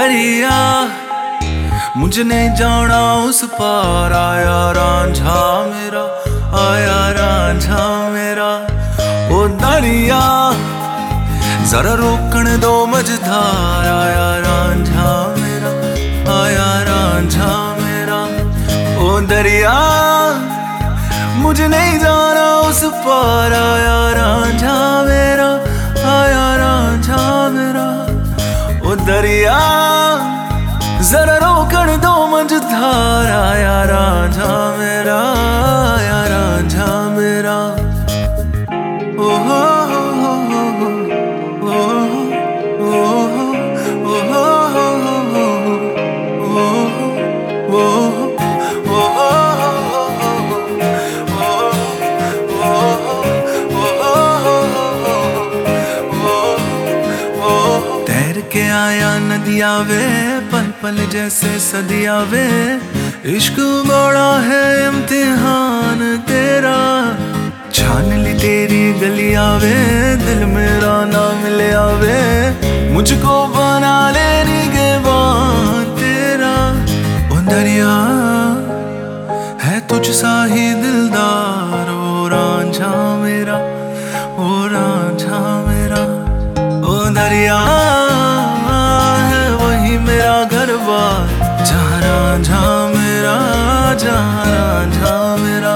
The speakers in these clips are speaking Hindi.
दरिया मुझे नहीं जाना उस पार, आया रांझा मेरा, आया रांझा मेरा। ओ दरिया जरा रोकण दो मझधार, आया रांझा मेरा, आया रांझा मेरा। ओ दरिया मुझे नहीं जाना उस पार, आया रांझा मेरा, आया रांझा मेरा। ओ दरिया जरा रोकण दो मझधार, आया रांझा मेरा, आया रांझा मेरा। ओ हो हो हो हो, ओ हो ओ हो तैर के आया नदिया वे, पल पल जैसे सदिया वे। इश्क बड़ा है इम्तिहान तेरा, छान ली तेरी गलिया वे। दिल मेरा ना मिले आवे, मुझको बना ले निगहबान तेरा। ओ दरिया है तुझ सा ही दिलदार, ओ रांझा मेरा, ओ रांझा मेरा। ओ दरिया है वही मेरा घर बार, जहाँ रांझा मेरा, जहाँ रांझा मेरा।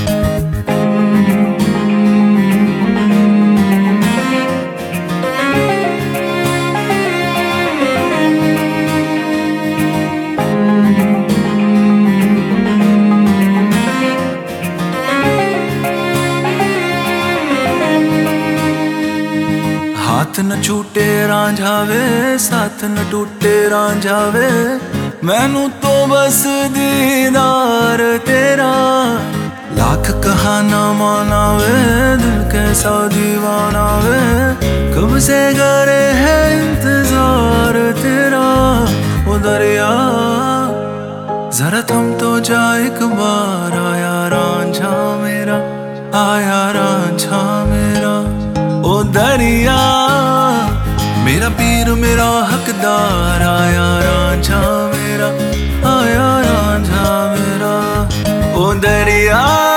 हाथ न छूटे रांझा वे, साथ न टूटे रांझा वे। मैनू तो बस दीदार तेरा, लाख कहा ना माना वे। दिल कैसा दीवाना वे, कब से करे है इंतजार तेरा। ओ दरिया जरा थम तो जा एक बार, आया रांझा मेरा, आया रांझा मेरा। ओ दरिया मेरा पीर मेरा हकदार, आया रांझा मेरा, आया रांझा मेरा। ओ दरिया